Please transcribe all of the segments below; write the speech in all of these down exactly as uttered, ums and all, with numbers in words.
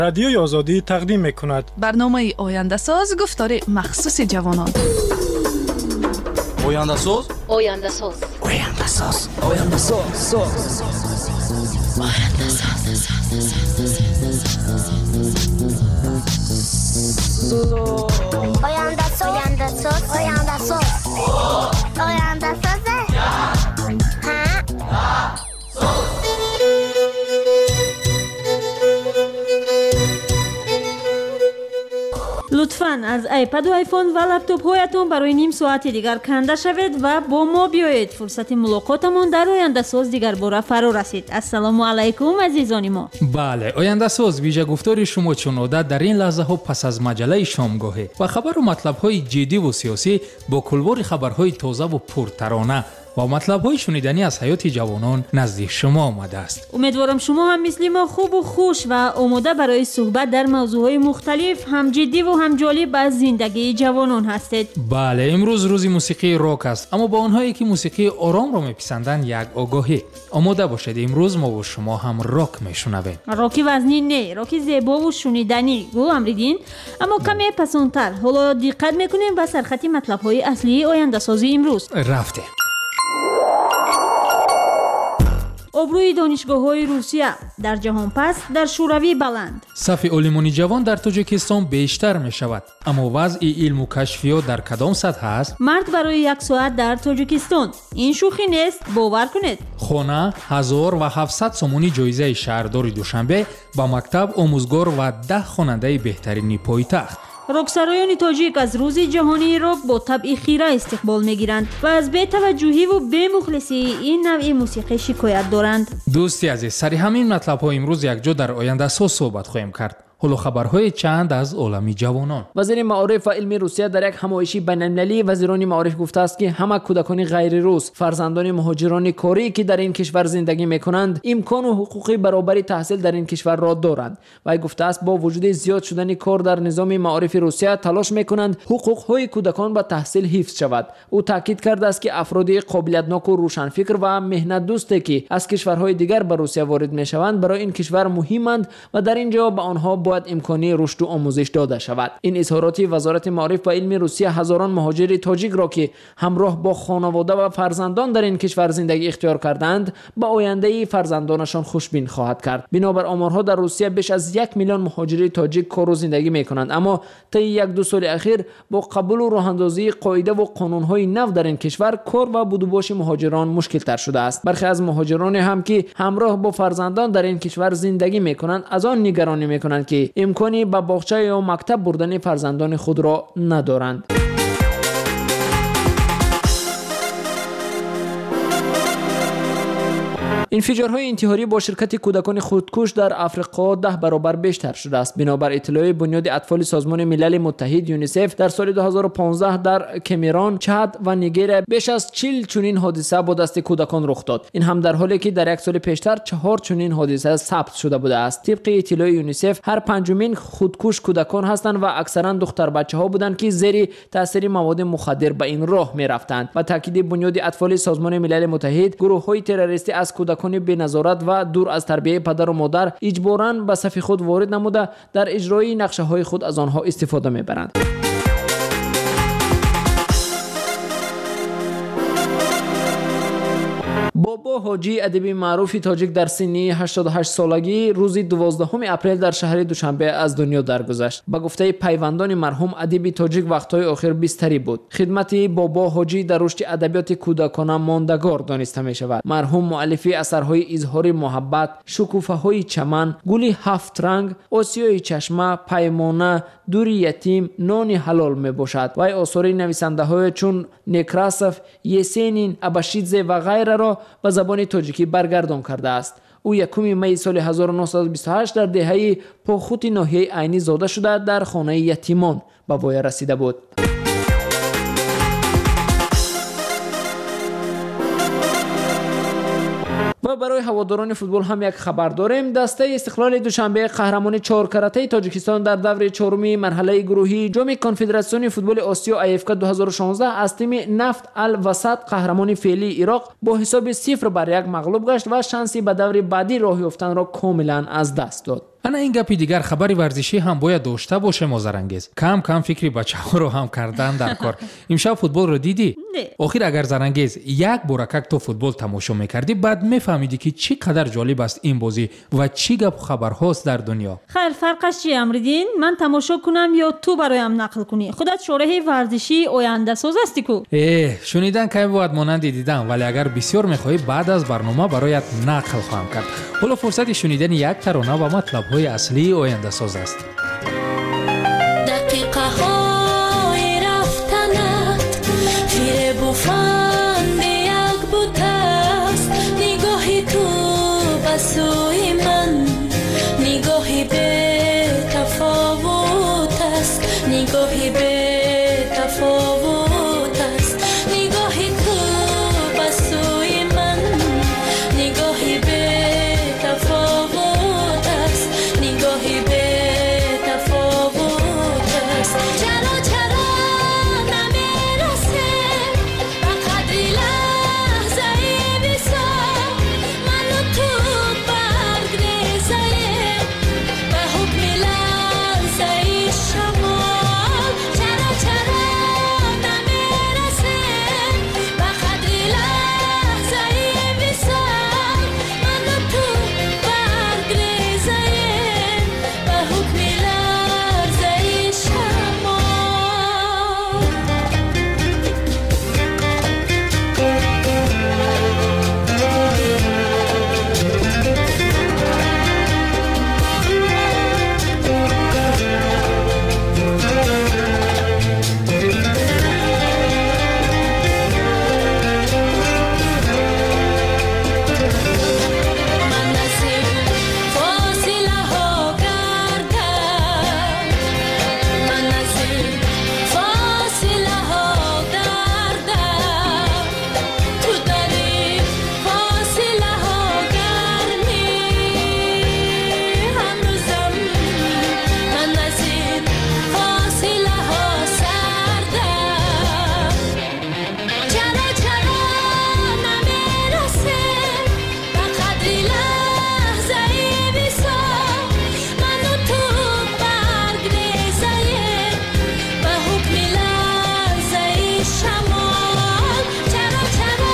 رادیوی آزادی تقدیم می‌کند برنامه آینده ساز گفتار مخصوص جوانان. آینده ساز آینده ساز آینده ساز آینده ساز آینده ساز آینده ساز آینده ساز آینده ساز آینده ساز لطفاً از آیپد و آیفون و لپتاپ هایتون برای نیم ساعت دیگر کنده شوید و با ما بیایید. فرصت ملاقاتمون در آینده ساز دیگر باره فرا رسید. السلام علیکم عزیزان ما. بله، آینده ساز ویژه گفتاری شما چون عادت در این لحظه ها پس از مجله شامگاهی و خبر و مطلب های جدی و سیاسی با کلبار خبرهای تازه و پرترانه و مطلب های شنیدنی از حیات جوانان نزدیک شما آمده است. امیدوارم شما هم مثل ما خوب و خوش و آماده برای صحبت در موضوعهای مختلف هم جدی و هم جالب از زندگی جوانان هستید. بله، امروز روز موسیقی راک است، اما با آنهایی که موسیقی آرام را میپسندند یک آگاهی. آماده باشید، امروز ما و شما هم راک میشنویم. راکی وزنی نه، راکی زیبا و شنیدنی. گو امریدین، اما کمی پسندتر. حالا دقت میکنیم و سرخط مطلب های اصلی آینده سازی امروز. رفته. آبروی دانشگاه‌های روسیه در جهان پس در شوروی بلند. صف عالمان جوان در تاجیکستان بیشتر می شود، اما وضع علم و کشفیات در کدام سطح است؟ مرد برای یک ساعت در تاجیکستان. این شوخی نیست، باور کنید. خانه هزار و هفتصد سومونی جایزه شهردار دوشنبه با مکتب آموزگار و ده خواننده بهترین پایتخت. راکسرایان تاجیک از روز جهانی راک با طبع خیره استقبال میگیرند و از بی‌توجهی و بی‌مخلصی این نوع موسیقی شکایت دارند. دوستی عزیز، سری همین مطلب ها امروز یک جا در آینده ساز صحبت خواهیم کرد. حالا خبرهای چند از عالم جوانان. وزیر معارف و علم روسیه در یک همایشی بین‌المللی وزیران معارف گفته است که همه کودکان غیر روس، فرزندان مهاجران کاری که در این کشور زندگی می‌کنند، امکان و حقوق برابری تحصیل در این کشور را دارند. و گفته است با وجود زیاد شدن کار در نظام معارف روسیه تلاش می‌کنند حقوق‌های کودکان به تحصیل حفظ شود. او تاکید کرده است که افراد قابلیت‌ناک و روشنفکر و مهنت دوستی که از کشورهای دیگر به روسیه وارد می‌شوند برای این کشور مهمند و در اینجا به آنها باید امکانی رشد و آموزش داده شود. این اظهارات وزارت معارف و علم روسیه هزاران مهاجر تاجیک را که همراه با خانواده و فرزندان در این کشور زندگی اختیار کردند به آینده فرزندانشان خوشبین خواهد کرد. بنابر آمارها در روسیه بیش از یک میلیون مهاجر تاجیک کار و زندگی میکنند، اما طی یک دو سال اخیر با قبول و راهاندازی قاعده و قانونهای نو در این کشور کار و بودوباش مهاجران مشکل تر شده است. برخی از مهاجران هم که همراه با فرزندان در این کشور زندگی میکنند از آن نگرانی میکنند که امکانی به باغچه یا مکتب بردن فرزندان خود را ندارند. انفجارهای انتحاری با شرکت کودکان خودکش در آفریقا ده برابر بیشتر شده است. بنابر اطلاع بنیاد اطفال سازمان ملل متحد یونیسف در سال دو هزار و پانزده در کامرون، چاد و نیگر بیش از چهل چنین حادثه با دست کودکان رخ داد. این هم در حالی که در یک سال پیشتر چهار چنین حادثه ثبت شده بوده است. طبق اطلاع یونیسف هر پنجمین خودکش کودکان هستند و اکثرا دختر بچه‌ها بودند که زیر تاثیر مواد مخدر به این راه می‌رفتند. و تاکید بنیاد اطفال سازمان ملل متحد، گروه‌های تروریستی از کودکان به نظارت و دور از تربیت پدر و مادر اجباراً به صف خود وارد نموده در اجرای نقشه های خود از آنها استفاده میبرند. بابا حاجی ادیب معروف تاجیک در سن هشتاد و هشت سالگی روز دوازدهم اپریل در شهر دوشنبه از دنیا درگذشت. به گفته پیوندان مرحوم ادیب تاجیک وقت‌های آخر بستری بود. خدمت بابا حاجی در رشد ادبیات کودکانه ماندگار دانسته می شود. مرحوم مؤلف اثرهای اظهار محبت، شکوفه‌های چمن، گلی هفت رنگ، آسیای چشمه، پیمانه، دوری یتیم، نان حلال می باشد. و آثار نویسنده‌های چون نکراسف، یسینین، اباشیدزه و غیره را به زبان تاجیکی برگردان کرده است. او یکم می سال هزار و نهصد و بیست و هشت در دهه پاخوت ناحیه عینی زاده شده در خانه یتیمان به وای رسیده بود. و برای هواداران فوتبال هم یک خبر داریم. دسته استقلال دوشنبه قهرمان چهار کرته تاجیکستان در دور چهارمی مرحله گروهی جام کنفدراسیون فوتبال آسیا آی اف دو هزار و شانزده از تیم نفت الوسط قهرمان فعلی عراق با حساب صفر بر یک مغلوب گشت و شانسی به دور بعدی راه یافتن را کاملا از دست داد. ана ин гапи дигар хабари варзишӣ ҳам бояд дошта боше мозарангез. Кам кам фикри бачаҳоро ҳам кардан дар кор. Имшаб футболро дидӣ? Не. охир агар зарангез як боракак то футбол тамошо мекардӣ, баъд мефаҳмидӣ ки чӣ қадар ҷолиб аст ин бозӣ ва чӣ гапу хабарҳост дар дунё. хайр, фарқаш чӣ Амриддин? Ман тамошо кунам ё ту бароям нақл кунӣ? Худат шораҳи варзишии ояндасоз ҳастӣ ку. Э, шунидан каме бояд монанди дидан, вале агар бисёр мехоҳӣ, баъд аз барнома бароят нақл хоҳам кард. ҳоло фурсати шунидани як тарона ва матлабҳои аслии ояндасоз аст. дақиқаҳои рафтанат фиребу фанди як бутаст, нигоҳи ту ба сӯи ман нигоҳи бетафовут аст, нигоҳи бетафовут аст, нигоҳи ту ба сӯи ман нигоҳи бетафовут аст, нигоҳи бетафовут аст. чаро чаро намерасем ба қадри лаҳзаи висол, ману ту баргрезаем ба ҳукми лаҳзаи шамол. чаро чаро намерасем ба қадри лаҳзаи висол, ману ту баргрезаем ба ҳукми лаҳзаи шамол. من از این فاصله ها گردم، من از این فاصله ها دردم، تو در این فاصله ها گرمی هنوزم، من از این فاصله ها سردم. چرا چرا نمیرسیم به قدری لحظه‌ای وصال، من و تو برگریزیم به حکم لحظه‌ای شمال. چرا چرا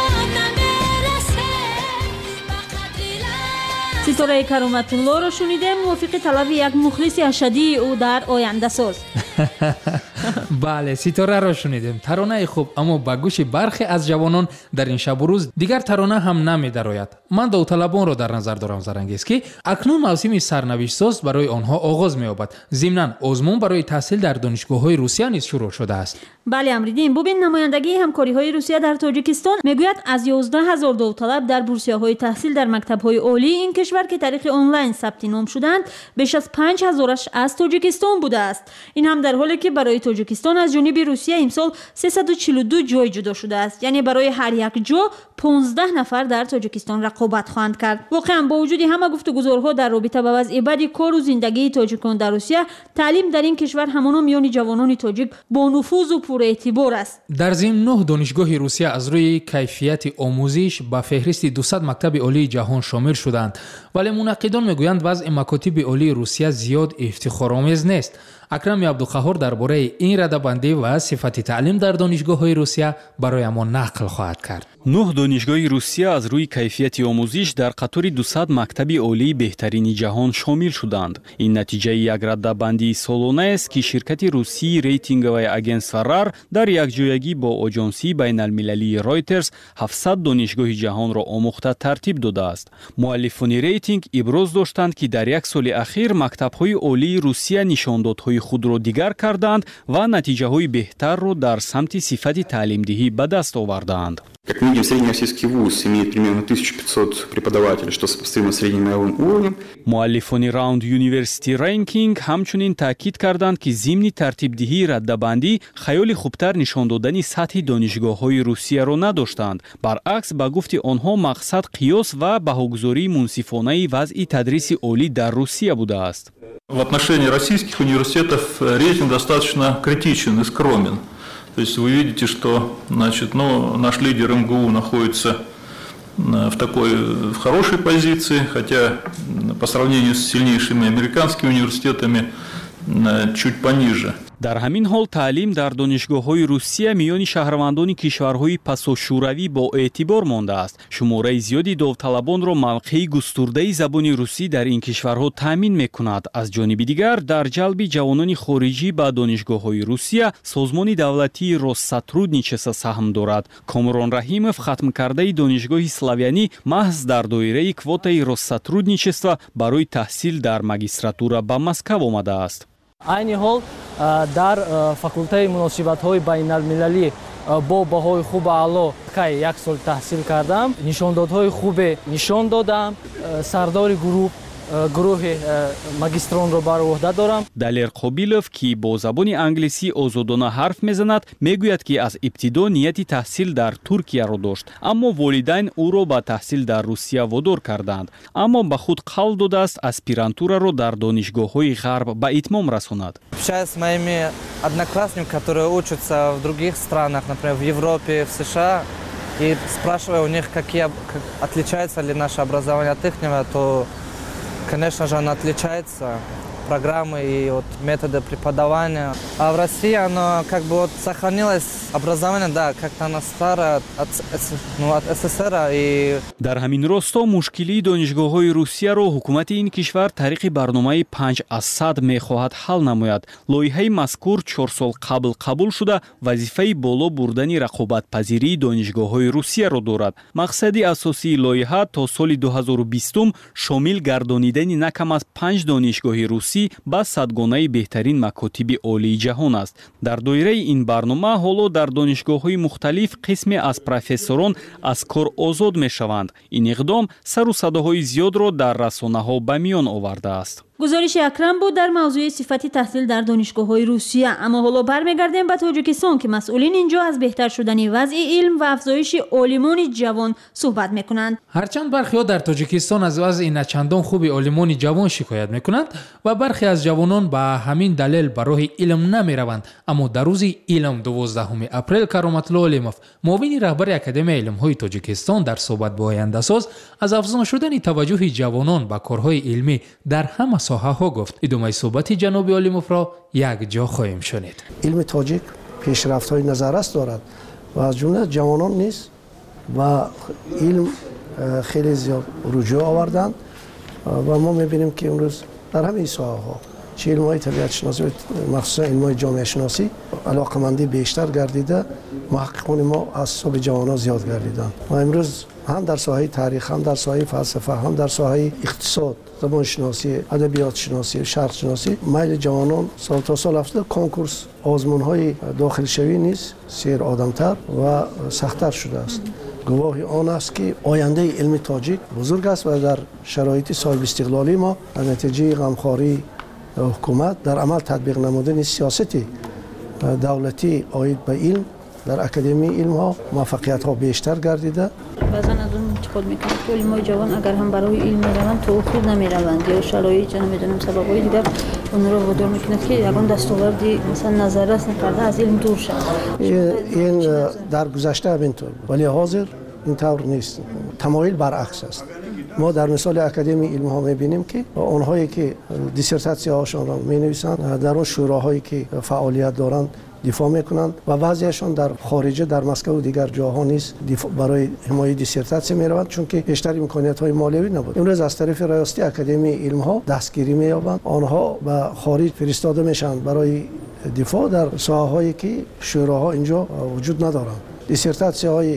نمیرسیم به قدری لحظه‌ای ситораи Кароматуллоро шунидем, мувофиқи талаби як мухлиси ашадии ӯ дар ояндасоз. бале, ситораро шунидем. Таронаи хуб, аммо ба гӯши бархе аз ҷавонон дар ин шабу рӯз дигар тарона ҳам намедарояд. ман довталабонро дар назар дорам зарангез, ки акнун мавсими сарнавиштсоз барои онҳо оғоз меёбад. зимнан озмун барои таҳсил дар донишгоҳҳои Русия низ шурӯъ шудааст. бале Амриддин, бубин намояндагии ҳамкориҳои Русия дар Тоҷикистон мегӯяд аз ёздаҳ ҳазор довталаб дар бурсияҳои таҳсил дар мактабҳои олии ин кишвар ки тариқи онлайн сабти ном шуданд, беш аз панҷ ҳазораш аз Тоҷикистон будааст. ин ҳам дар ҳоле ки барои Тоҷикистон аз ҷониби Русия имсол сесаду чилу ду ҷой ҷудо шудааст, яъне барои ҳар як ҷо понздаҳ нафар дар Тоҷикистон рақобат хоҳанд кард. воқеан бо вуҷуди ҳама гуфтугузорҳо дар робита ба вазъи бади кору зиндагии тоҷикон дар Русия, таълим дар ин кишвар ҳамоно миёни ҷавонони тоҷик бо нуфузу пурэътибор аст. дар зим нӯҳ донишгоҳи Русия аз рӯи кайфияти омӯзиш ба феҳристи дусад мактаби олии ҷаҳон шомил шуданд, вале мунаққидон мегӯянд вазъи макотиби олии Русия зиёд ифтихоромез нест. Акрами Абдуқаҳҳор дар бораи ин радабандӣ ва сифати таълим дар донишгоҳҳои Русия бароямон нақл хоҳад кард. нӯҳ донишгоҳи Русия аз рӯи кайфияти омӯзиш дар қатори дусад мактаби олии беҳтарини ҷаҳон шомил шуданд. ин натиҷаи як раддабандии солонаест, ки ширкати русии рейтинговаи агентства рар дар якҷоягӣ бо оҷонсии байналмилалии Reuters ҳафтсад донишгоҳи ҷаҳонро омӯхта тартиб додааст. муаллифони рейтинг иброз доштанд, ки дар як соли ахир мактабҳои олии Русия нишондодҳои худро дигар карданд ва натиҷаҳои беҳтарро дар самти сифати таълимдиҳӣ ба даст овардаанд. Как мы видим, среднероссийский вуз имеет примерно тысяча пятьсот преподавателей, что сопоставимо с средним мировым уровнем. муаллифони Round University Ranking ҳамчунин таъкид карданд, ки зимни тартибдиҳии раддабандӣ хаёли хубтар нишон додани сатҳи донишгоҳҳои Русияро надоштанд. баръакс, ба гуфти онҳо мақсад қиёс ва баҳогузории мунсифонаи вазъи тадриси олӣ дар Русия будааст. В отношении российских университетов рейтинг достаточно критичен и скромен. То есть вы видите, что значит, ну, наш лидер эм гэ у находится в такой в хорошей позиции, хотя по сравнению с сильнейшими американскими университетами чуть пониже. дар ҳамин ҳол таълим дар донишгоҳҳои Русия миёни шаҳрвандони кишварҳои пасошӯравӣ бо эътибор мондааст. Шумораи зиёди довталабонро мавқеи густурдаи забони русӣ дар ин кишварҳо таъмин мекунад. Аз ҷониби дигар, дар ҷалби ҷавонони хориҷӣ ба донишгоҳҳои Русия созмони давлатии Россотрудничество саҳм дорад. Комрон Раҳимов хатмкардаи донишгоҳи Славянӣ маҳз дар доираи квотаи Россотрудничество барои таҳсил дар магистратура ба Москав омадааст. айни ҳол дар факултаи муносибатҳои байналмилалӣ бо баҳои хуби аъло кай як сол таҳсил кардам, нишондодҳои хубе нишон додам, сардори гурӯҳ гурӯҳи магистронро бар уҳда дорам. Далер Қобилов, ки бо забони англисӣ озодона ҳарф мезанад, мегӯяд, ки аз ибтидо нияти таҳсил дар Туркияро дошт, аммо волидайн ӯро ба таҳсил дар Русия водор карданд. Аммо ба худ қавл додааст аспирантураро дар донишгоҳҳои Ғарб ба итмом расонад. Общаюсь с моими одноклассниками, которые учатся в других странах, например, в Европе, в США, и спрашиваю у них, какие, как, отличается ли наше образование от ихнего, то конечно же, она отличается, программы и вот методы преподавания. А в России оно как бы вот сохранилось, образование, да, как-то оно старое от, ну, от СССР. И... Дар ҳамин росто мушкилии донишгоҳҳои Русияро ҳукумати ин кишвар тариқи барномаи панҷ аз сад мехоҳад ҳал намояд. Лоиҳаи мазкур чор сол қабл қабул шуда, вазифаи боло бурдани рақобатпазирии донишгоҳҳои Русияро дорад. Мақсади асосии лоиҳа то соли дуҳазору бистум шомил гардонидани накам аз панҷ донишгоҳи русӣ ба садгонаи беҳтарин макотиби олии ҷаҳон аст. Дар доираи ин барнома ҳоло дар донишгоҳҳои мухталиф қисме аз профессорон аз кор озод мешаванд. Ин иқдом сару садоҳои зиёдро дар расонаҳо ба миён овардааст. гузориши Акрам буд дар мавзӯи сифати таҳсил дар донишгоҳҳои Русия. Аммо ҳоло бармегардем ба Тоҷикистон, ки масъулин инҷо аз беҳтар шудани вазъи илм ва афзоиши олимони ҷавон суҳбат мекунанд. ҳарчанд бархеҳо дар Тоҷикистон аз вазъи начандон хуби олимони ҷавон шикоят мекунанд ва бархе аз ҷавонон ба ҳамин далел ба роҳи илм намераванд, аммо дар рӯзи илм дувоздаҳуми апрел Кароматулло Олимов, муовини раҳбари Академияи илмҳои Тоҷикистон, дар суҳбат бо Ояндасоз аз афзун шудани таваҷҷӯҳи ҷавонон ба корҳои илмӣ дар ҳама соҳаҳо гуфт. идомаи суҳбати ҷаноби Олимовро як ҷо хоҳем шунид. илми тоҷик пешрафтҳои назаррас дорад ва аз ҷумла ҷавонон низ ба илм хеле зиёд руҷӯъ оварданд ва мо мебинем ки имрӯз дар ҳамаи соҳаҳо чӣ илмҳои табиатшиносӣ махсусан илмҳои ҷомеашиносӣ алоқамандӣ бештар гардида, муҳаққиқони мо аз ҳисоби ҷавонон зиёд гардиданд ва имрӯз ҳам дар соҳаи таърих, ҳам дар соҳаи фалсафа, ҳам дар соҳаи иқтисод, забоншиносӣ, адабиётшиносӣ, шарқшиносӣ майли ҷавонон сол то сол афзуда. конкурс озмунҳои дохилшавӣ низ серодамтар ва сахттар шудааст. гувоҳи он аст, ки ояндаи илми тоҷик бузург аст ва дар шароити соҳибистиқлолии мо дар натиҷаи ғамхории ҳукумат дар амал татбиқ намудани сиёсати давлатӣ оид ба илм дар академияи илмҳо муваффақиятҳо бештар гардида. баъзан аз он интиқод мекунад ки олимои ҷавон агар ҳам барои илм мераванд то худ намераванд ё шароит ё намедонам сабабҳои дигар онро водор мекунад ки ягон дастоварди масалан назаррас накарда аз илм дур шаванд. ин дар гузашта ҳаминтур буд, вале ҳозир ин тавр нест. тамоил баръакс аст. мо дар мисоли академияи илмҳо мебинем ки онҳое ки диссертатсияҳошонро менависанд дар он шӯроҳое ки фаъолият доранд дифоъ мекунанд ва баъзеашон дар хориҷа дар Москву дигар ҷоҳо низ барои ҳимояи диссертатсия мераванд, чунки бештар имкониятҳои молиявӣ набуд. имрӯз аз тарафи раёсати академияи илмҳо дастгирӣ меёбанд, онҳо ба хориҷ фиристода мешаванд барои дифоъ дар соҳаҳое ки шӯроҳо инҷо вуҷуд надоранд. диссертатсияҳои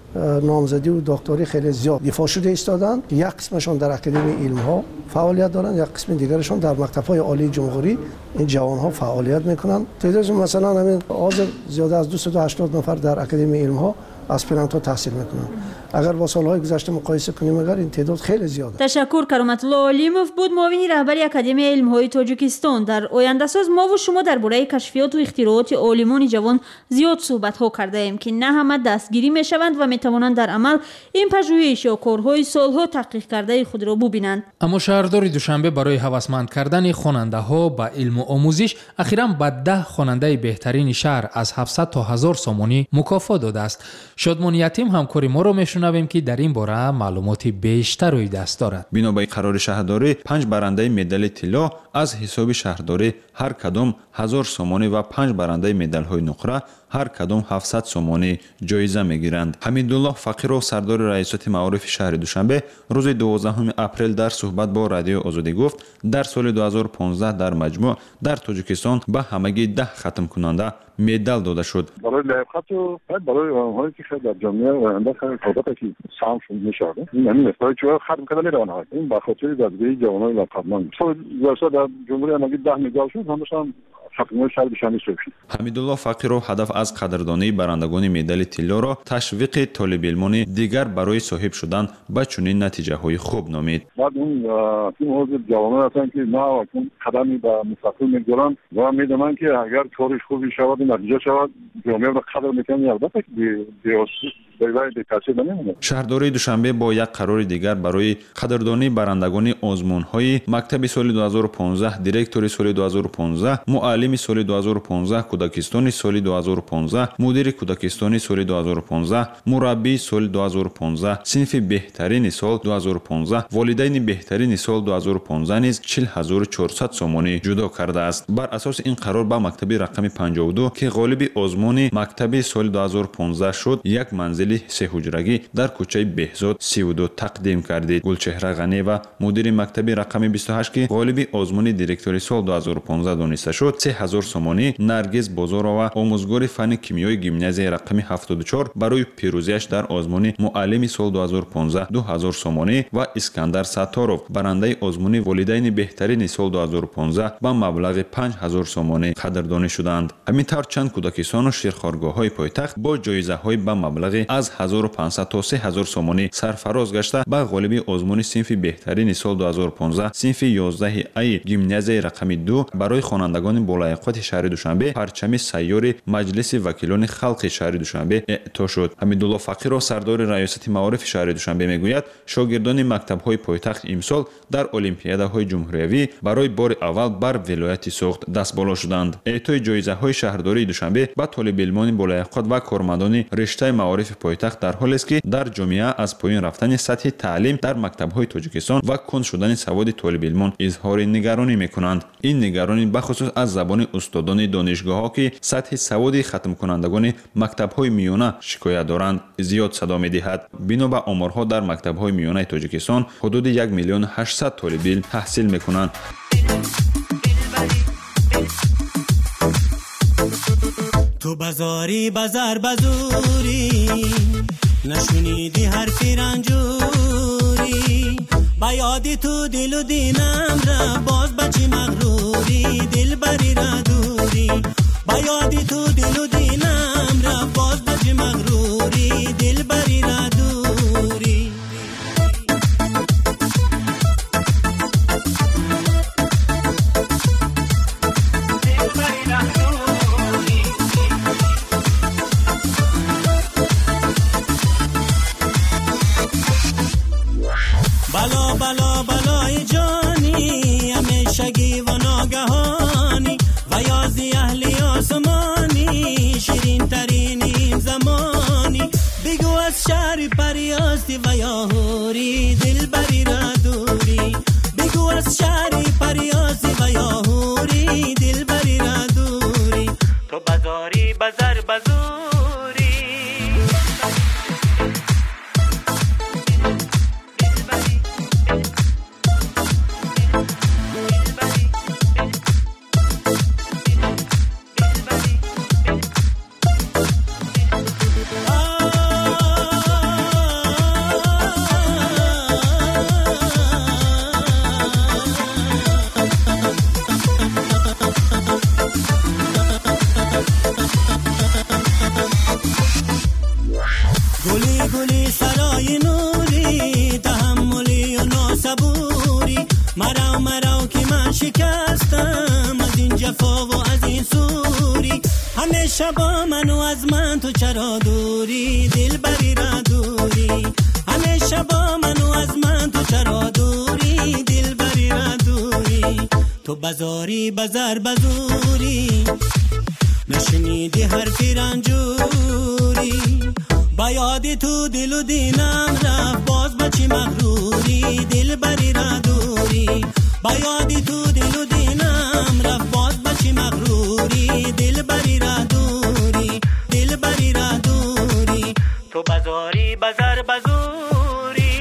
نامزدی و دکتری خیلی زیاد دفاع شده ایستادند. یک قسمشون در اکادمی علم ها فعالیت دارند، یک قسم دیگرشون در مکتب‌های عالی جمهوری این جوان‌ها فعالیت میکنند. تعدادشون مثلا همین حاضر زیاده از دویست و هشتاد نفر در اکادمی علم ها اسپرانتو تحصیل میکنند. اگر با سالهای گذشته مقایسه کنیم اگر این تعداد خیلی زیاده. تشکر کرامتالله علیموف بود معاون رهبری اکادمی علم‌های تاجیکستان. در آینده‌ساز ما و شما درباره کشفیات و اختراعات عالمان جوان زیاد صحبت‌ها کرده ایم که نه همه دستگیری میشوند و میتوانند در عمل این پژوهش یا کارهای سالها تحقیق کرده خود را ببینند. اما شهردار دوشنبه برای هوسمند کردن خواننده‌ها با علم و آموزش اخیراً به ده خواننده بهترین شهر از هفتصد تا هزار سومانی مکافات داده است. شادمان یتیم همکاری ما را میشنویم که در این باره معلومات بیشتر روی دست دارد. بنا به قرار شهرداری پنج برنده مدال طلا از حساب شهرداری هر کدام هزار سومانی و پنج برنده مدال های نقره هر کدام هفتصد سومانی جایزه میگیرند. حمیدالله فقیرов سردار رئیست معارف شهر دوشنبه روز دوازدهم اپریل در صحبت با رادیو آزادی گفت در سال دو هزار و پانزده در مجموع در تاجیکستان به همگی ده ختم کننده مدال داده شد. برای لیاقت و برای آنهایی که در جامعه آینده کاربرد که سهم میشه این همین است که ختم کردن آنها این به خاطر دادگاهی جوانان لقبمان سال دو در جمهوری همگی ده مدال شد همشون حمیدالله فقیرов هدف از قدردانی برندگان مدال طلا را تشویق طالب علمان دیگر برای صاحب شدن به چنین نتیجه های خوب نامید. بعد اون این حوزه جوانان هستند که نه اون قدمی به مستقبل میگذارند و میدونن که اگر کارش خوبی شود و نتیجه شود جامعه را قدر میکنه البته که شهرداری دوشنبه با یک قرار دیگر برای قدردانی برندگان آزمون‌های مکتب سال دو هزار و پانزده، دیرکتور سال دو هزار و پانزده، معلم سال دو هزار و پانزده، کودکستان سال دو هزار و پانزده، مدیر کودکستان سال دو هزار و پانزده، مربی سال دو هزار و پانزده، صنف بهترین سال دو هزار و پانزده، والدین بهترین سال دو هزار و پانزده نیز چهل هزار و چهارصد سومانی جدا کرده است. بر اساس این قرار با مکتب رقم پنجاه و دو که غالب آزمون مکتب سال دو هزار و پانزده شد، یک منزل سه حجرگی در کوچه بهزاد سی و دو تقدیم کردید. گلچهره غنی و مدیر مکتب رقم بیست و هشت که غالب آزمون دیرکتوری سال دو هزار و پانزده دانسته شد، سه هزار سومانی. نرگس بازارова آموزگار فن کیمیای گیمنازیای رقم هفتاد و چهار برای پیروزیش در آزمون معلم سال دو هزار و پانزده دو هزار سومانی و اسکندر ستارov برنده آزمون والدین بهترین سال دو هزار و پانزده با مبلغ پنج هزار سومانی قدردانی شدند. همینطور چند کودکستان و شیرخوارگاه‌های پایتخت با جایزه‌های با مبلغ از هزار و پانصد تا سه هزار سومانی سرفراز گشته به غالب آزمون صنف بهترین سال دو هزار و پانزده صنف یازده ای گیمنازیای رقم دو برای خوانندگان بالایقت شهر دوشنبه پرچم سیار مجلس وکیلان خلق شهر دوشنبه اعطا شد. حمیدالله فقیرov سردار ریاست معارف شهر دوشنبه میگوید شاگردان مکتب‌های پایتخت امسال در المپیادهای جمهوریوی برای بار اول بر ولایت سوخت دست بالا شدند. اعطای جایزه‌های شهرداری دوشنبه به طالب علمان بالایقت و کارمندان رشته معارف پایتخت در حالی است که در جامعه از پایین رفتن سطح تعلیم در مکتب‌های تاجیکستان و کند شدن سواد طالب علمان اظهار نگرانی می‌کنند. این نگرانی بخصوص از زبان استادان دانشگاه‌ها که سطح سواد ختم کنندگان مکتب‌های میانه شکایت دارند زیاد صدا می‌دهد. بنا به آمارها در مکتب‌های میانه تاجیکستان حدود یک میلیون و هشتصد طالب علم تحصیل می‌کنند. تو بازاری بازار بازوری نشنیدی حرفی رنجوری با یادی تو دل و دینم را باز بچی مغروری دل بری را دوری با یادی تو دل و دینم را باز بچی مغروری دل بری را دوری بلا بلا بلای جانی همیشگی و ناگهانی و یازی اهلی آسمانی شیرین ترین این زمانی بگو از شهر پریاستی و یاهوری دل بری را دوری بگو از شهر پریاستی و یاهوری دل بری را دوری تو بازاری بازار بازوری گلی گلی سرای نوری تحملی و ناسبوری مرا مرا که من شکستم از این جفا و از این سوری همیشه با من و از من تو چرا دوری دل بری را دوری همیشه با من و از من تو چرا دوری دل بری را دوری تو بازاری بازار بازوری نشنیدی حرفی رنجوری بیادی تو دل و دینم رفت باز بچی مغروری دل بری را دوری بیادی تو دل و دینم رفت باز بچی مغروری دل بری را دوری دل بری را دوری تو بازاری بازار بازوری.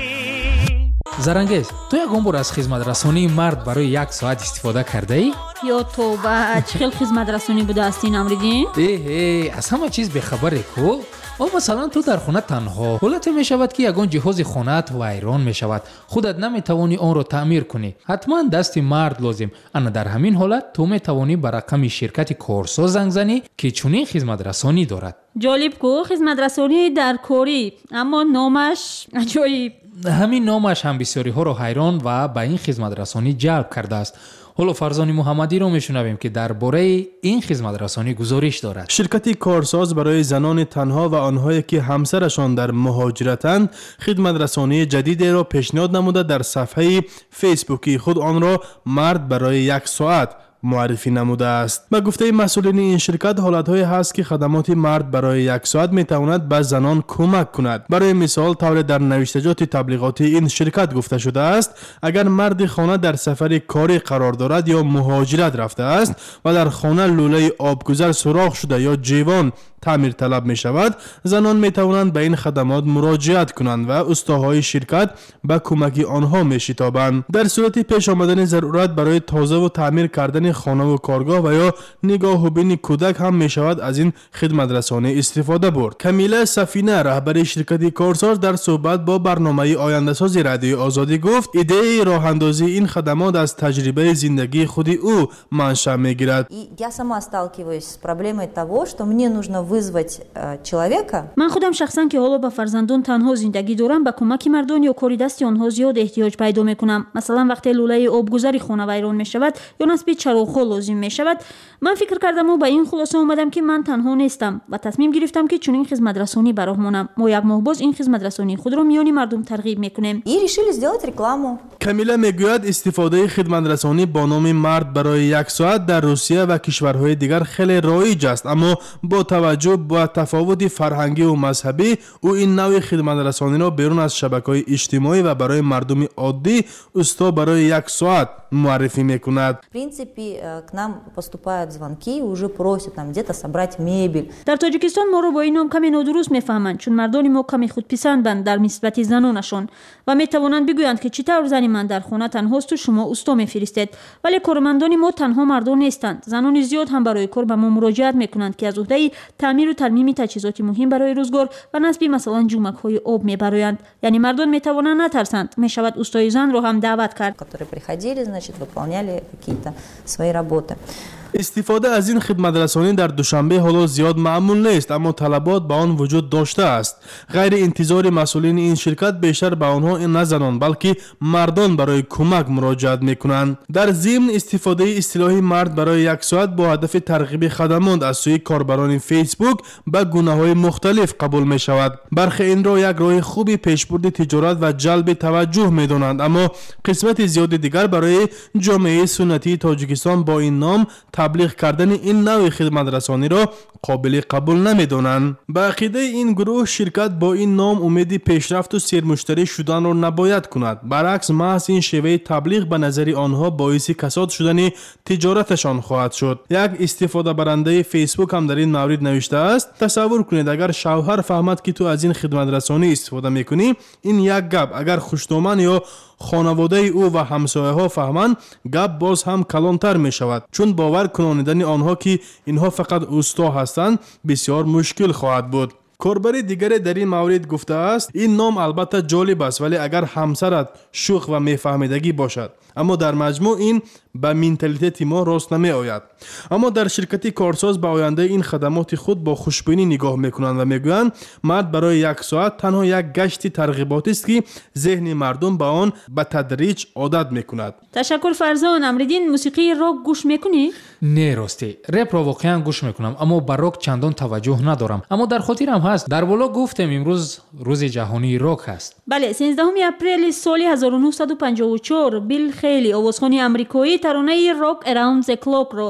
زرنگیز تو یکم بار از خدمت رسانی مرد برای یک ساعت استفاده کرده ای؟ یا توبه چه خیلی خدمت رسانی بوده استین امریدین؟ ای ای از همه چیز بخبره کو؟ او مثلا تو در خونه تنها حالت می شود که یگان جهاز خونت ویران می شود خودت نمی توانی آن را تعمیر کنی حتما دست مرد لازم انا در همین حالت تو می توانی به رقم شرکت کارساز زنگ زنی که چنین خدمت رسانی دارد. جالب کو خدمت رسانی در کوری اما نامش عجایب. همین نامش هم بسیاری ها را حیران و به این خدمت رسانی جلب کرده است. حالا فرزان محمدی رو میشنویم که درباره این خدمت رسانی گزارش دارد. شرکتی کارساز برای زنان تنها و آنهایی که همسرشان در مهاجرتند خدمت رسانی جدیدی را پیشنهاد نموده در صفحه فیسبوکی خود آن را مرد برای یک ساعت معرفی نموده است. به گفته مسئولین این شرکت حالت‌هایی هست که خدمات مرد برای یک ساعت می‌تواند به زنان کمک کند. برای مثال طور در نوشتجات تبلیغاتی این شرکت گفته شده است اگر مرد خانه در سفر کاری قرار دارد یا مهاجرت رفته است و در خانه لوله آبگذر سوراخ شده یا جیوان تعمیر طلب می شود زنان می توانند به این خدمات مراجعت کنند و استاهای شرکت به کمک آنها می شتابند. در صورت پیش آمدن ضرورت برای تازه و تعمیر کردن خانه و کارگاه و یا نگاه و بین کودک هم می شود از این خدمت رسانی استفاده برد. کمیله سفینه رهبر شرکت کارساز در صحبت با برنامه آینده ساز رادیو آزادی گفت ایده راه اندازی این خدمات از تجربه زندگی خود او منشأ می گیرد. Я сама сталкиваюсь с проблемой того, что мне нужно вызвать человека. من خودم شخصا که حالا با فرزندان تنها زندگی دارم با کمک مردان یا کاری دستی آنها زیاد احتیاج پیدا میکنم. مثلا وقتی لوله آبگذری خانه ویران میشود یا نصب چراغ‌ها لازم میشود من فکر کردم و به این خلاصه اومدم که من تنها نیستم و تصمیم گرفتم که چنین خدمت رسانی براهمونم. ما یک ماه باز این خدمت رسانی خود را میان مردم ترغیب میکنیم. И решили сделать рекламу. کمیله میگوید استفاده خدمت رسانی با نام مرد برای یک ساعت در روسیه و کشورهای دیگر خیلی رایج است اما با توجه با تفاوت فرهنگی و مذهبی او این نوع خدمت رسانی را بیرون از شبکه‌های اجتماعی و برای مردم عادی استا برای یک ساعت معرفی میکند. В принципе, к нам поступают звонки и уже просят там где-то собрать мебель. در تاجیکستان ما رو با این نام کمی نادرست میفهمند چون مردان ما کمی خودپسندند در نسبت زنانشان و میتوانند بگویند که چطور زن من در خانه تنهاست و شما استا میفرستید ولی کارمندان ما تنها مردان نیستند. زنان زیاد هم برای کار به ما مراجعت میکنند که از عهده تعمیر و ترمیم تجهیزات مهم برای روزگار و نصب مثلا جومک های آب میبرند. یعنی مردان میتوانند نترسند. میشود استای زن رو هم دعوت کرد. которые приходили, значит, выполняли какие-то свои работы. استفاده از این خدمت رسانی در دوشنبه حالا زیاد معمول نیست اما طلبات به آن وجود داشته است. غیر انتظار مسئولین این شرکت بیشتر به آنها نه زنان بلکه مردان برای کمک مراجعت میکنند. در ضمن استفاده اصطلاحی مرد برای یک ساعت با هدف ترغیب خدمات از سوی کاربران فیسبوک به گونه‌های مختلف قبول می شود. برخی این را یک راه خوبی پیشبرد تجارت و جلب توجه میدانند اما قسمت زیاد دیگر برای جامعه سنتی تاجیکستان با این نام تبلیغ کردن این نوع خدمت رسانی را قابل قبول نمیدانند. به عقیده این گروه شرکت با این نام امید پیشرفت و سرمشتری شدن را نباید کند. برعکس محض این شیوه تبلیغ به نظر آنها باعث کساد شدن تجارتشان خواهد شد. یک استفاده برنده فیسبوک هم در این مورد نوشته است تصور کنید اگر شوهر فهمد که تو از این خدمت رسانی استفاده میکنی این یک گپ اگر خوشنامان یا خانواده او و همسایه ها فهمند گپ باز هم کلانتر می شود چون باور کنانیدن آنها که اینها فقط استا هستند بسیار مشکل خواهد بود. کاربر دیگری در این مورد گفته است این نام البته جالب است ولی اگر همسرت شوخ و میفهمیدگی باشد اما در مجموع این به منتالیته ما راست نمی آید. اما در شرکت کارساز به آینده این خدمات خود با خوشبینی نگاه میکنند و میگویند مرد برای یک ساعت تنها یک گشت ترغیباتی است که ذهن مردم به آن به تدریج عادت میکند. تشکر فرزان. امریدین موسیقی راک گوش میکنی؟ نه راستی رپ را واقعا گوش میکنم اما به راک چندان توجه ندارم اما در خاطرم هست در بالا گفتم امروز روز جهانی راک است. بله سیزدهم اپریل سال هزار و نهصد و پنجاه و چهار بیل خیلی آوازخوان آمریکایی ترانه راک اراوند ز کلاک رو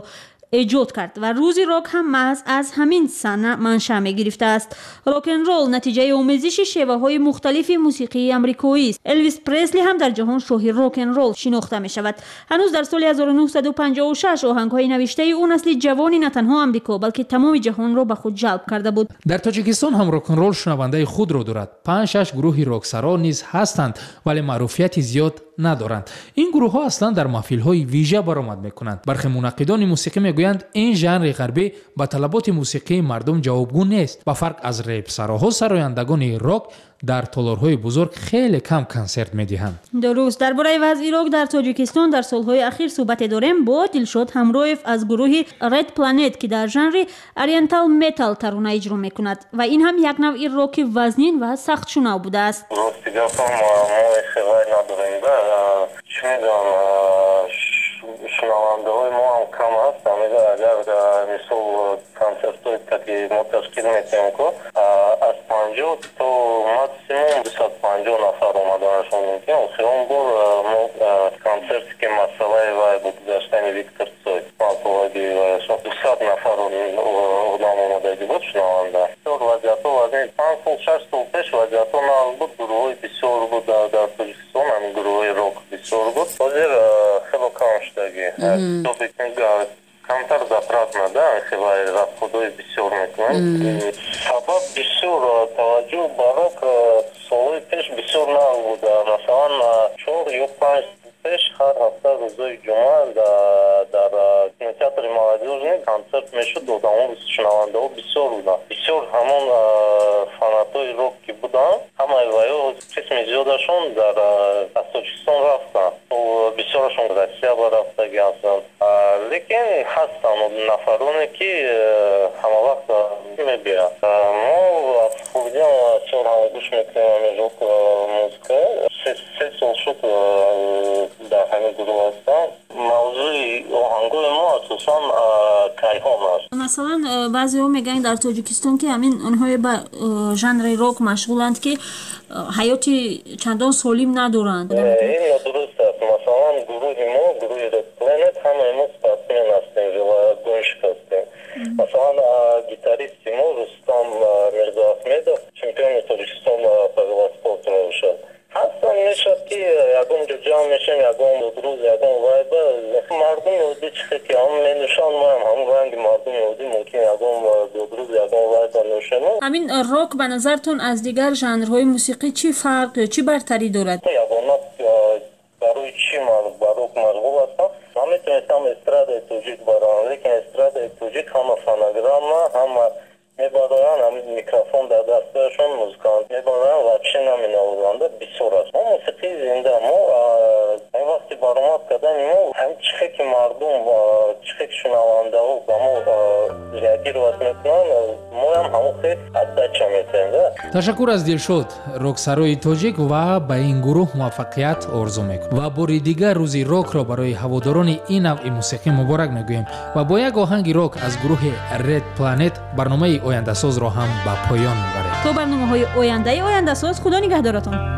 ایجاد کرد و روزی راک هم محض از همین صحنه منشأ گرفته است. راک اند رول نتیجه آمیزش شیوه‌های مختلف موسیقی آمریکایی است. الویس پرسلی هم در جهان شاه راک اند رول شناخته می شود. هنوز در سال هزار و نهصد و پنجاه و شش آهنگ‌های نوشته او نسل جوانی نه تنها آمریکا بلکه تمام جهان را به خود جلب کرده بود. در تاجیکستان هم راک اند رول شنونده خود را دارد. پنج شش گروه راکسرا نیز هستند ولی معروفیت زیاد ندارند. این گروه ها اصلا در محفل های ویژه برآمد میکنند. برخی منقدان موسیقی میگویند این ژانر غربی با طلبات موسیقی مردم جوابگو نیست. با فرق از ریپ سراها سرایندگان راک در تالارهای بزرگ خیلی کم کنسرت میدهند. درست. درباره وضع راک در تاجیکستان در سالهای اخیر صحبت داریم با دلشاد همرویف از گروه رد پلنت که در ژانر اورینتال متال ترانه اجرا میکند و این هم یک نوع راک وزنین و سخت شنو بوده است. شنونده های ما هم کم هست. اگر مثل کنسرت هایی که ما تشکیل میتیم که از پنجاه تا مکسیموم دویست و پنجاه نفر آمدنشون میتیم. اخیران بار ما کنسرتی که مسئله و گذشتن ویکتور سوی مالپوهایی دویست نفر آدم آمدگی بود شنونده. وضعیت ها وضعیت پنج سال شش سال پیش وضعیت ها نال بود. گروه های بسیار بود در تاجیکستان. همین گروه های راک بسیار بود. حاضر خیلی کم شدگی. تو بکنگاه کمتر دفرات نده. خیلی رفت خودای بسیار میکنن. سبب بسیار توجه برای که سالهای پیش بسیار نال بود. مثلا چهار یا پنج پیش هر هفته روزای جمعه در کینوتئاتر молодежный کنسرت میشد. آدم شنونده ها بسیار بودن. بسیار همون فاناتای راک که بودن همه ویا قسم زیادشون در تاجیکستان رفتن. بسیارشون روسیه رفتگی هستند. لیکن هستن نفرانی که همه وقت میبینن. ما خودم بسیار همه گوش میکنیم راک موسیقی. سه سال شد در همین گروه هستم. موضوع آهنگای ما اساساً کیهان است. مثلا بعضی ها میگن در تاجیکستان که همین اونهای به ژانر راک مشغولند که حیاتی چندان سالم ندارند. این درست است. مثلا گروه ما گروه رد پلنت همه ما سپاسمن هستیم و گوش هستیم. مثلا گیتاریست ما رستم میرزا احمدов چمپیون تاجیکستان پاگاوات спорт شد. هستن میشد که یکم جو جمع میشیم یکم روز یکم وایبه مردم یهودی چیزی که هم نشان ما هم همون رنگ مردم یهودی ممکن یکم دو روز یکم وایبه نشانه. همین راک به نظرتون از دیگر ژانرهای موسیقی چی فرق چی برتری دارد؟ یگانه برای چی مرد باروک مرغوب هستم. من میتونستم استراد توجیک برام لیکن استراد توجیک همه فونوگرام همه میبادن همین میکروفون در دستشون موزیکانت میبادن و چی نمینوازنده بسیار است. ما موسیقی زنده ما این وقتی برامد کردن ما هم چیخی که مردم و چیخی که شنونده ها با ما ریاگیر وقت میکنن ما هم همون خیلی عدد چه میتونیم. تشکر از دلشاد راکسرای تاجیک و به این گروه موفقیت آرزو میکنم و بار دیگر روزی راک را برای هواداران این نوع موسیقی مبارک میگویم و با یک آهنگ راک از گروه رد پلنت برنامه آینده ساز را هم به پایان میبریم. تو برنامه های آینده آینده ساز خدا نگهدارتون.